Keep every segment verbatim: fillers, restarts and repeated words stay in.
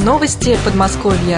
Новости Подмосковья.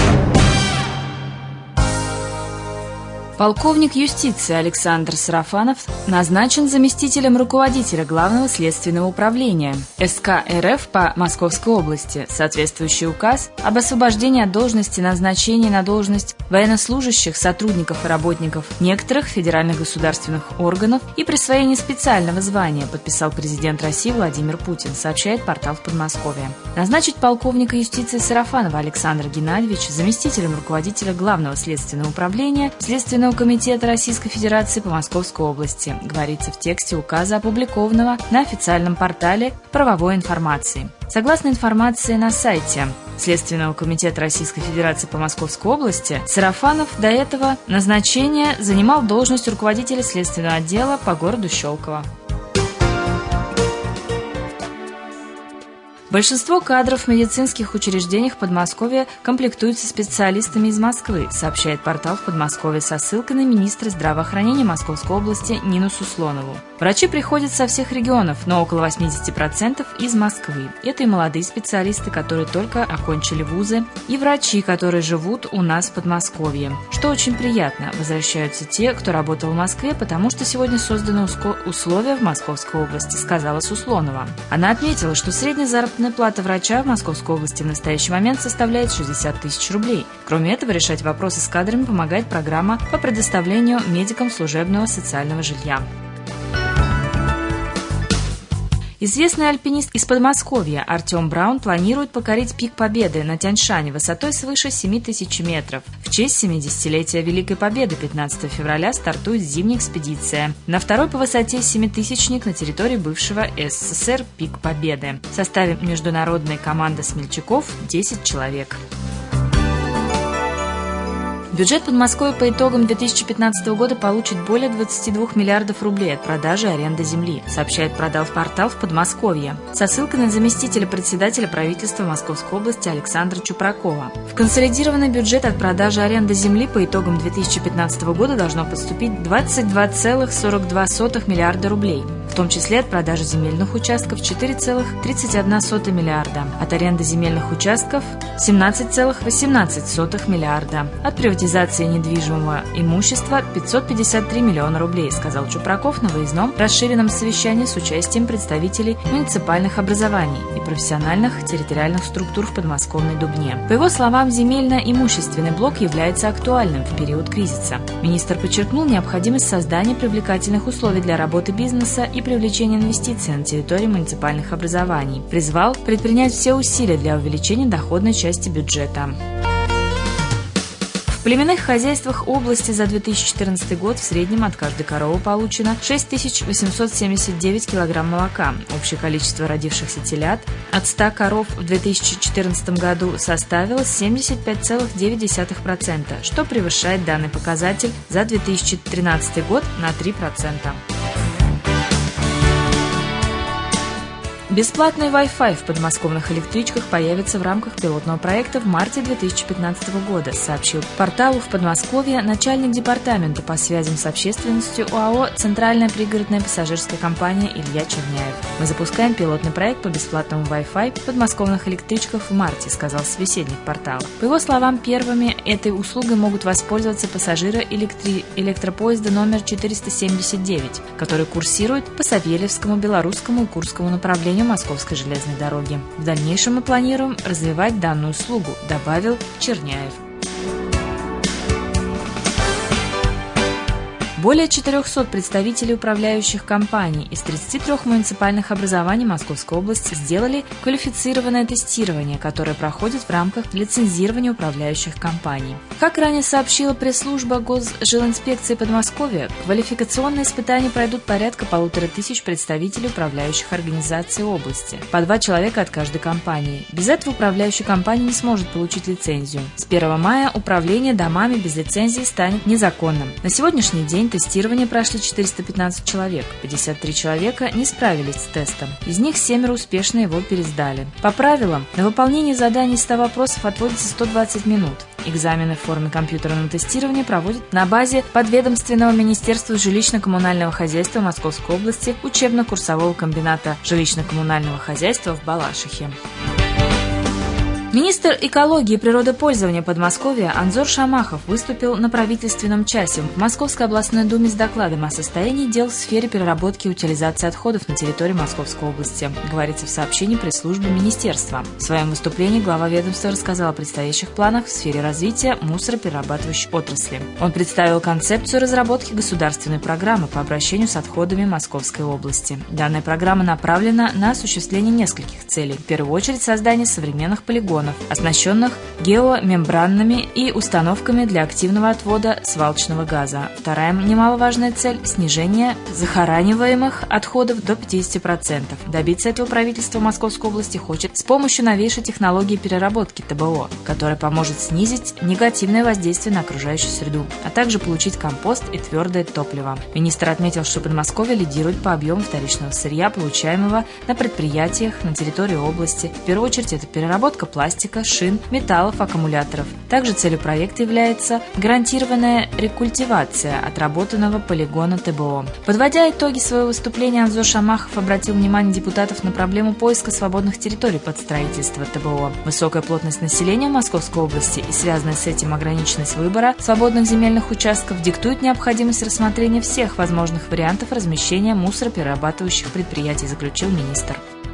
Полковник юстиции Александр Сарафанов назначен заместителем руководителя Главного следственного управления СК РФ по Московской области. Соответствующий указ об освобождении от должности, назначении на должность военнослужащих, сотрудников и работников некоторых федеральных государственных органов и присвоении специального звания подписал президент России Владимир Путин, сообщает портал в Подмосковье. Назначить полковника юстиции Сарафанова Александра Геннадьевича заместителем руководителя Главного следственного управления Следственного комитета Российской Федерации по Московской области, говорится в тексте указа, опубликованного на официальном портале правовой информации. Согласно информации на сайте Следственного комитета Российской Федерации по Московской области, Сарафанов до этого назначения занимал должность руководителя следственного отдела по городу Щелково. Большинство кадров в медицинских учреждениях Подмосковья комплектуются специалистами из Москвы, сообщает портал в Подмосковье со ссылкой на министра здравоохранения Московской области Нину Суслонову. Врачи приходят со всех регионов, но около восемьдесят процентов из Москвы. Это и молодые специалисты, которые только окончили вузы, и врачи, которые живут у нас в Подмосковье. Что очень приятно, возвращаются те, кто работал в Москве, потому что сегодня созданы условия в Московской области, сказала Суслонова. Она отметила, что средняя заработная плата врача в Московской области в настоящий момент составляет шестьдесят тысяч рублей. Кроме этого, решать вопросы с кадрами помогает программа по предоставлению медикам служебного социального жилья. Известный альпинист из Подмосковья Артем Браун планирует покорить пик Победы на Тянь-Шане высотой свыше семи тысяч метров. В честь семидесятилетия Великой Победы пятнадцатого февраля стартует зимняя экспедиция на второй по высоте семитысячник на территории бывшего СССР пик Победы. В составе международной команды смельчаков десять человек. Бюджет Подмосковья по итогам две тысячи пятнадцатого года получит более двадцати двух миллиардов рублей от продажи и аренды земли, сообщает портал в Подмосковье, со ссылкой на заместителя председателя правительства Московской области Александра Чупракова. В консолидированный бюджет от продажи и аренды земли по итогам две тысячи пятнадцатого года должно поступить двадцать два целых сорок две сотых миллиарда рублей, в том числе от продажи земельных участков четыре целых тридцать одна сотая миллиарда, от аренды земельных участков семнадцать целых восемнадцать сотых миллиарда, от приватизации недвижимого имущества пятьсот пятьдесят три миллиона рублей, сказал Чупраков на выездном расширенном совещании с участием представителей муниципальных образований и профессиональных территориальных структур в подмосковной Дубне. По его словам, земельно-имущественный блок является актуальным в период кризиса. Министр подчеркнул необходимость создания привлекательных условий для работы бизнеса и привлечения инвестиций на территории муниципальных образований. Призвал предпринять все усилия для увеличения доходной части бюджета. В племенных хозяйствах области за две тысячи четырнадцатый год в среднем от каждой коровы получено шесть тысяч восемьсот семьдесят девять килограмм молока. Общее количество родившихся телят от ста коров в две тысячи четырнадцатом году составило семьдесят пять целых девять десятых процента, что превышает данный показатель за две тысячи тринадцатый год на три процента. Бесплатный Wi-Fi в подмосковных электричках появится в рамках пилотного проекта в марте две тысячи пятнадцатого года, сообщил порталу в Подмосковье начальник департамента по связям с общественностью ОАО «Центральная пригородная пассажирская компания» Илья Черняев. «Мы запускаем пилотный проект по бесплатному Wi-Fi в подмосковных электричках в марте», сказал собеседник портала. По его словам, первыми этой услугой могут воспользоваться пассажиры электри... электропоезда номер четыреста семьдесят девять, который курсирует по Савельевскому, Белорусскому и Курскому направлению Московской железной дороги. В дальнейшем мы планируем развивать данную услугу, добавил Черняев. Более четырехсот представителей управляющих компаний из тридцати трёх муниципальных образований Московской области сделали квалифицированное тестирование, которое проходит в рамках лицензирования управляющих компаний. Как ранее сообщила пресс-служба Госжилинспекции Подмосковья, квалификационные испытания пройдут порядка полутора тысяч представителей управляющих организаций области, по два человека от каждой компании. Без этого управляющая компания не сможет получить лицензию. С первого мая управление домами без лицензии станет незаконным. На сегодняшний день тестирование прошли четыреста пятнадцать человек, пятьдесят три человека не справились с тестом, из них семеро успешно его пересдали. По правилам, на выполнение заданий ста вопросов отводится сто двадцать минут. Экзамены в форме компьютерного тестирования проводят на базе подведомственного Министерства жилищно-коммунального хозяйства Московской области учебно-курсового комбината жилищно-коммунального хозяйства в Балашихе. Министр экологии и природопользования Подмосковья Анзор Шамахов выступил на правительственном часе в Московской областной думе с докладом о состоянии дел в сфере переработки и утилизации отходов на территории Московской области, говорится в сообщении пресс-службы министерства. В своем выступлении глава ведомства рассказал о предстоящих планах в сфере развития мусороперерабатывающей отрасли. Он представил концепцию разработки государственной программы по обращению с отходами Московской области. Данная программа направлена на осуществление нескольких целей. В первую очередь создание современных полигонов, оснащенных геомембранными и установками для активного отвода свалочного газа. Вторая немаловажная цель – снижение захораниваемых отходов до пятидесяти процентов. Добиться этого правительство Московской области хочет с помощью новейшей технологии переработки ТБО, которая поможет снизить негативное воздействие на окружающую среду, а также получить компост и твердое топливо. Министр отметил, что Подмосковье лидирует по объему вторичного сырья, получаемого на предприятиях на территории области. В первую очередь это переработка пластика, пластика, шин, металлов, аккумуляторов. Также целью проекта является гарантированная рекультивация отработанного полигона ТБО. Подводя итоги своего выступления, Анзор Шамахов обратил внимание депутатов на проблему поиска свободных территорий под строительство ТБО. Высокая плотность населения в Московской области и связанная с этим ограниченность выбора свободных земельных участков диктует необходимость рассмотрения всех возможных вариантов размещения мусороперерабатывающих предприятий, заключил министр.